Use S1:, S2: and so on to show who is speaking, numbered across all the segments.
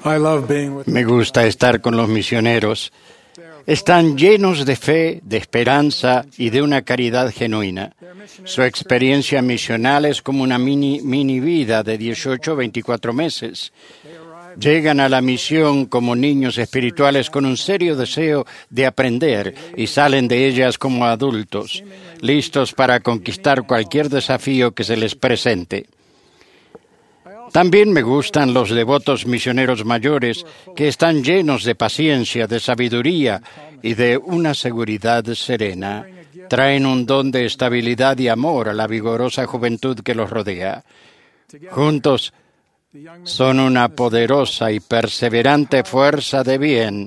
S1: Me gusta estar con los misioneros. Están llenos de fe, de esperanza y de una caridad genuina. Su experiencia misional es como una mini vida de 18 o 24 meses. Llegan a la misión como niños espirituales con un serio deseo de aprender y salen de ellas como adultos, listos para conquistar cualquier desafío que se les presente. También me gustan los devotos misioneros mayores que están llenos de paciencia, de sabiduría y de una seguridad serena. Traen un don de estabilidad y amor a la vigorosa juventud que los rodea. Juntos son una poderosa y perseverante fuerza de bien,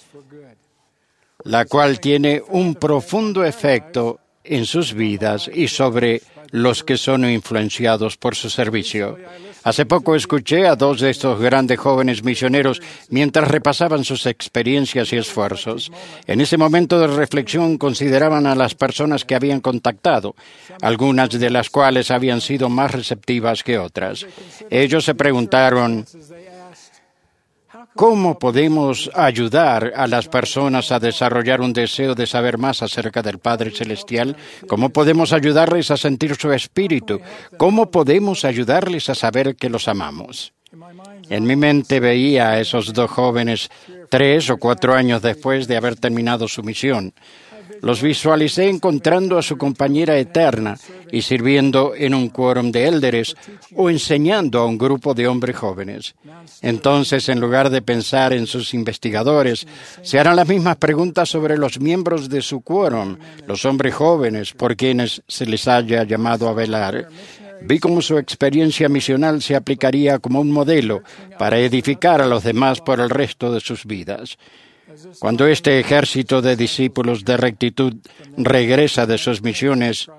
S1: la cual tiene un profundo efecto en sus vidas y sobre los que son influenciados por su servicio. Hace poco escuché a dos de estos grandes jóvenes misioneros mientras repasaban sus experiencias y esfuerzos. En ese momento de reflexión consideraban a las personas que habían contactado, algunas de las cuales habían sido más receptivas que otras. Ellos se preguntaron: ¿cómo podemos ayudar a las personas a desarrollar un deseo de saber más acerca del Padre Celestial? ¿Cómo podemos ayudarles a sentir su espíritu? ¿Cómo podemos ayudarles a saber que los amamos? En mi mente veía a esos dos jóvenes 3 o 4 años después de haber terminado su misión. Los visualicé encontrando a su compañera eterna y sirviendo en un quórum de élderes o enseñando a un grupo de hombres jóvenes. Entonces, en lugar de pensar en sus investigadores, se harán las mismas preguntas sobre los miembros de su quórum, los hombres jóvenes por quienes se les haya llamado a velar. Vi cómo su experiencia misional se aplicaría como un modelo para edificar a los demás por el resto de sus vidas. Cuando este ejército de discípulos de rectitud regresa de sus misiones,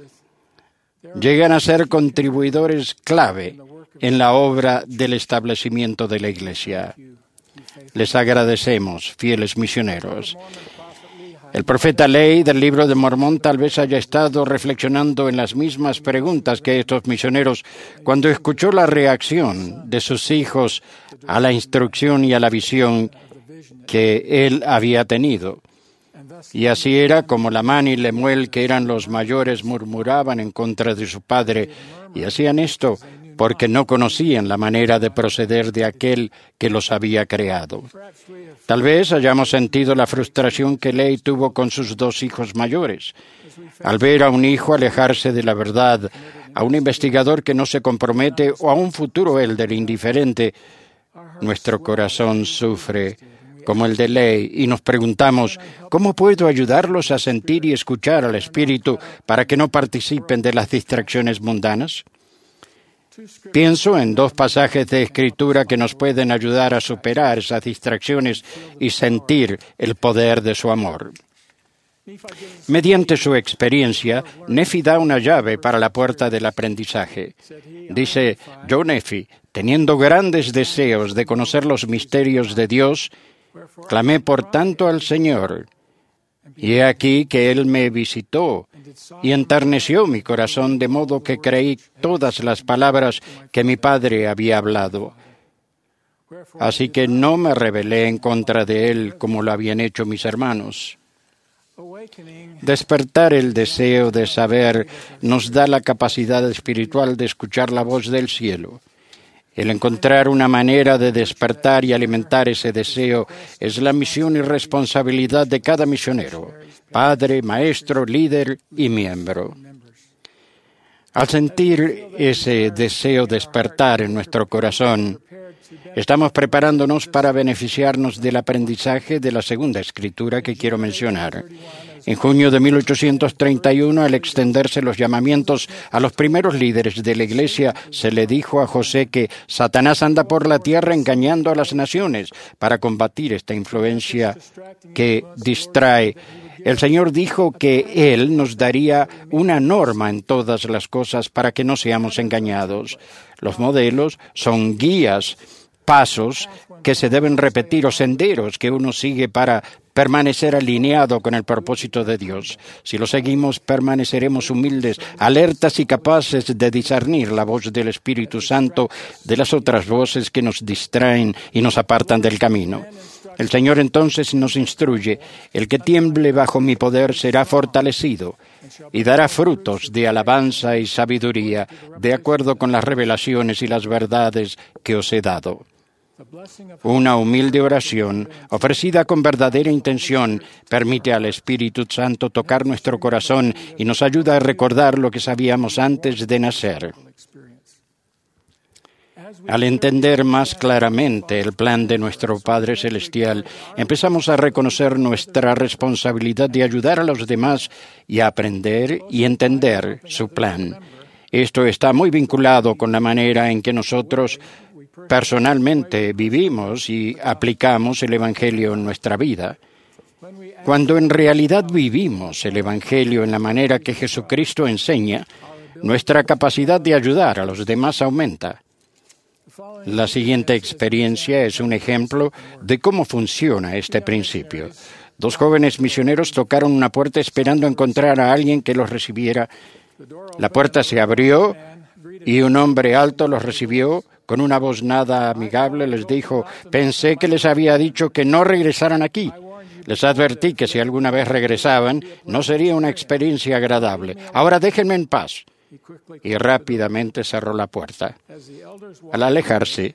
S1: llegan a ser contribuidores clave en la obra del establecimiento de la Iglesia. Les agradecemos, fieles misioneros. El profeta Lehi del Libro de Mormón tal vez haya estado reflexionando en las mismas preguntas que estos misioneros cuando escuchó la reacción de sus hijos a la instrucción y a la visión que él había tenido. Y así era como Lamán y Lemuel, que eran los mayores, murmuraban en contra de su padre, y hacían esto porque no conocían la manera de proceder de aquel que los había creado. Tal vez hayamos sentido la frustración que Lehi tuvo con sus 2 hijos mayores. Al ver a un hijo alejarse de la verdad, a un investigador que no se compromete o a un futuro élder indiferente, nuestro corazón sufre como el de Lehi, y nos preguntamos: ¿cómo puedo ayudarlos a sentir y escuchar al Espíritu para que no participen de las distracciones mundanas? Pienso en 2 pasajes de Escritura que nos pueden ayudar a superar esas distracciones y sentir el poder de su amor. Mediante su experiencia, Nefi da una llave para la puerta del aprendizaje. Dice: yo, Nefi, teniendo grandes deseos de conocer los misterios de Dios, clamé por tanto al Señor, y he aquí que Él me visitó y enterneció mi corazón, de modo que creí todas las palabras que mi padre había hablado. Así que no me rebelé en contra de Él como lo habían hecho mis hermanos. Despertar el deseo de saber nos da la capacidad espiritual de escuchar la voz del cielo. El encontrar una manera de despertar y alimentar ese deseo es la misión y responsabilidad de cada misionero, padre, maestro, líder y miembro. Al sentir ese deseo despertar en nuestro corazón, estamos preparándonos para beneficiarnos del aprendizaje de la segunda escritura que quiero mencionar. En junio de 1831, al extenderse los llamamientos a los primeros líderes de la Iglesia, se le dijo a José que Satanás anda por la tierra engañando a las naciones para combatir esta influencia que distrae. El Señor dijo que Él nos daría una norma en todas las cosas para que no seamos engañados. Los modelos son guías, pasos que se deben repetir o senderos que uno sigue para permanecer alineado con el propósito de Dios. Si lo seguimos, permaneceremos humildes, alertas y capaces de discernir la voz del Espíritu Santo de las otras voces que nos distraen y nos apartan del camino. El Señor entonces nos instruye: el que tiemble bajo mi poder será fortalecido y dará frutos de alabanza y sabiduría, de acuerdo con las revelaciones y las verdades que os he dado. Una humilde oración, ofrecida con verdadera intención, permite al Espíritu Santo tocar nuestro corazón y nos ayuda a recordar lo que sabíamos antes de nacer. Al entender más claramente el plan de nuestro Padre Celestial, empezamos a reconocer nuestra responsabilidad de ayudar a los demás y a aprender y entender su plan. Esto está muy vinculado con la manera en que nosotros personalmente vivimos y aplicamos el Evangelio en nuestra vida. Cuando en realidad vivimos el Evangelio en la manera que Jesucristo enseña, nuestra capacidad de ayudar a los demás aumenta. La siguiente experiencia es un ejemplo de cómo funciona este principio. 2 jóvenes misioneros tocaron una puerta esperando encontrar a alguien que los recibiera. La puerta se abrió y un hombre alto los recibió. Con una voz nada amigable les dijo: pensé que les había dicho que no regresaran aquí. Les advertí que si alguna vez regresaban, no sería una experiencia agradable. Ahora déjenme en paz. Y rápidamente cerró la puerta. Al alejarse,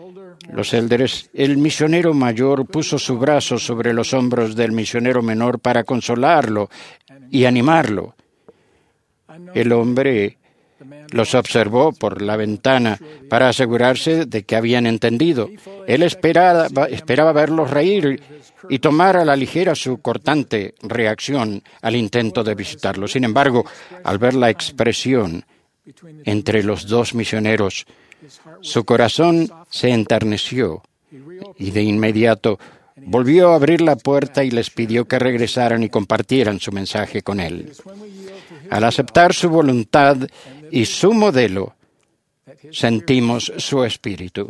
S1: el misionero mayor puso su brazo sobre los hombros del misionero menor para consolarlo y animarlo. El hombre los observó por la ventana para asegurarse de que habían entendido. Él esperaba verlos reír y tomar a la ligera su cortante reacción al intento de visitarlo. Sin embargo, al ver la expresión entre los 2 misioneros, su corazón se enterneció y de inmediato volvió a abrir la puerta y les pidió que regresaran y compartieran su mensaje con él. Al aceptar su voluntad y su modelo, sentimos su espíritu.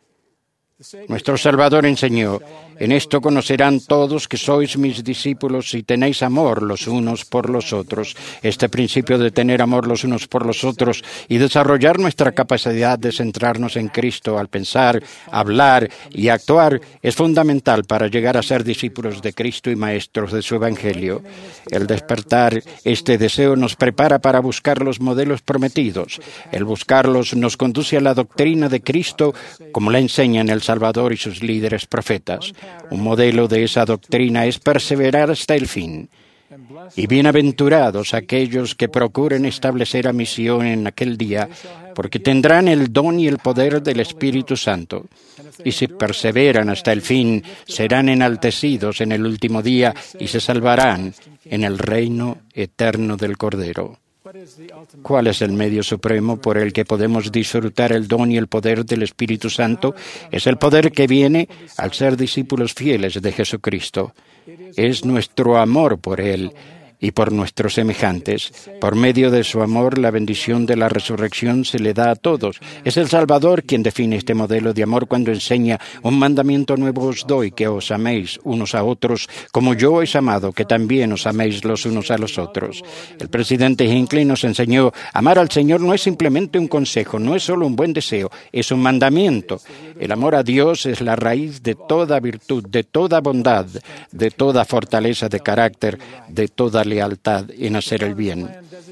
S1: Nuestro Salvador enseñó: en esto conocerán todos que sois mis discípulos si tenéis amor los unos por los otros. Este principio de tener amor los unos por los otros y desarrollar nuestra capacidad de centrarnos en Cristo al pensar, hablar y actuar es fundamental para llegar a ser discípulos de Cristo y maestros de su Evangelio. El despertar este deseo nos prepara para buscar los modelos prometidos. El buscarlos nos conduce a la doctrina de Cristo como la enseñan el Salvador y sus líderes profetas. Un modelo de esa doctrina es perseverar hasta el fin. Y bienaventurados aquellos que procuren establecer a misión en aquel día, porque tendrán el don y el poder del Espíritu Santo. Y si perseveran hasta el fin, serán enaltecidos en el último día y se salvarán en el reino eterno del Cordero. ¿Cuál es el medio supremo por el que podemos disfrutar el don y el poder del Espíritu Santo? Es el poder que viene al ser discípulos fieles de Jesucristo. Es nuestro amor por Él y por nuestros semejantes. Por medio de su amor, la bendición de la resurrección se le da a todos. Es el Salvador quien define este modelo de amor cuando enseña: un mandamiento nuevo os doy, que os améis unos a otros, como yo os he amado, que también os améis los unos a los otros. El presidente Hinckley nos enseñó: amar al Señor no es simplemente un consejo, no es solo un buen deseo, es un mandamiento. El amor a Dios es la raíz de toda virtud, de toda bondad, de toda fortaleza de carácter, de toda lealtad en hacer el bien.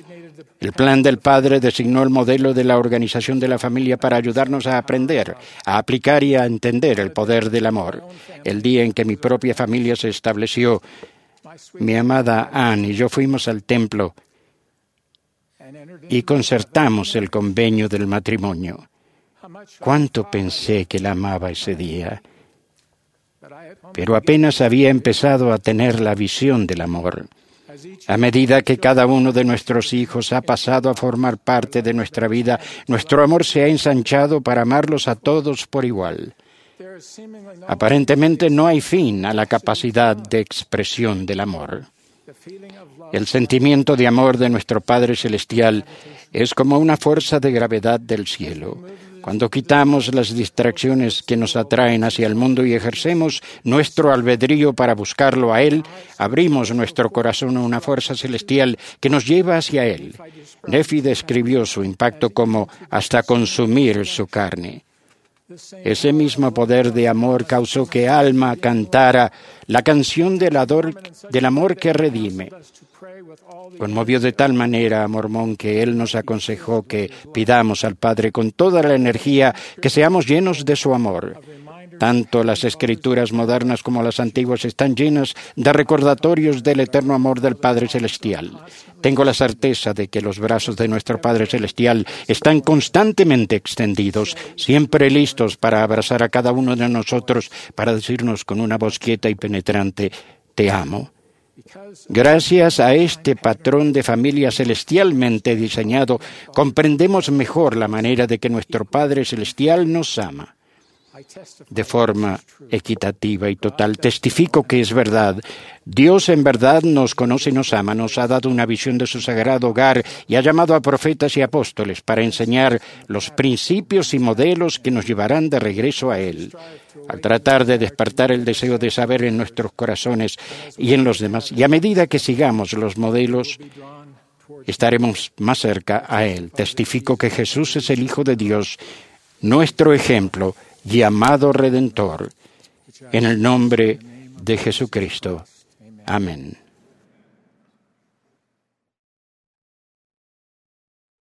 S1: El plan del Padre designó el modelo de la organización de la familia para ayudarnos a aprender, a aplicar y a entender el poder del amor. El día en que mi propia familia se estableció, mi amada Anne y yo fuimos al templo y concertamos el convenio del matrimonio. Cuánto pensé que la amaba ese día, pero apenas había empezado a tener la visión del amor. A medida que cada uno de nuestros hijos ha pasado a formar parte de nuestra vida, nuestro amor se ha ensanchado para amarlos a todos por igual. Aparentemente no hay fin a la capacidad de expresión del amor. El sentimiento de amor de nuestro Padre Celestial es como una fuerza de gravedad del cielo. Cuando quitamos las distracciones que nos atraen hacia el mundo y ejercemos nuestro albedrío para buscarlo a Él, abrimos nuestro corazón a una fuerza celestial que nos lleva hacia Él. Nefi describió su impacto como hasta consumir su carne. Ese mismo poder de amor causó que Alma cantara la canción del amor que redime. Conmovió de tal manera a Mormón que él nos aconsejó que pidamos al Padre con toda la energía que seamos llenos de su amor. Tanto las escrituras modernas como las antiguas están llenas de recordatorios del eterno amor del Padre Celestial. Tengo la certeza de que los brazos de nuestro Padre Celestial están constantemente extendidos, siempre listos para abrazar a cada uno de nosotros, para decirnos con una voz quieta y penetrante, «Te amo». Gracias a este patrón de familia celestialmente diseñado, comprendemos mejor la manera de que nuestro Padre Celestial nos ama. De forma equitativa y total, testifico que es verdad. Dios en verdad nos conoce y nos ama, nos ha dado una visión de su sagrado hogar y ha llamado a profetas y apóstoles para enseñar los principios y modelos que nos llevarán de regreso a Él. Al tratar de despertar el deseo de saber en nuestros corazones y en los demás, y a medida que sigamos los modelos, estaremos más cerca a Él. Testifico que Jesús es el Hijo de Dios, nuestro ejemplo y amado Redentor. En el nombre de Jesucristo. Amén.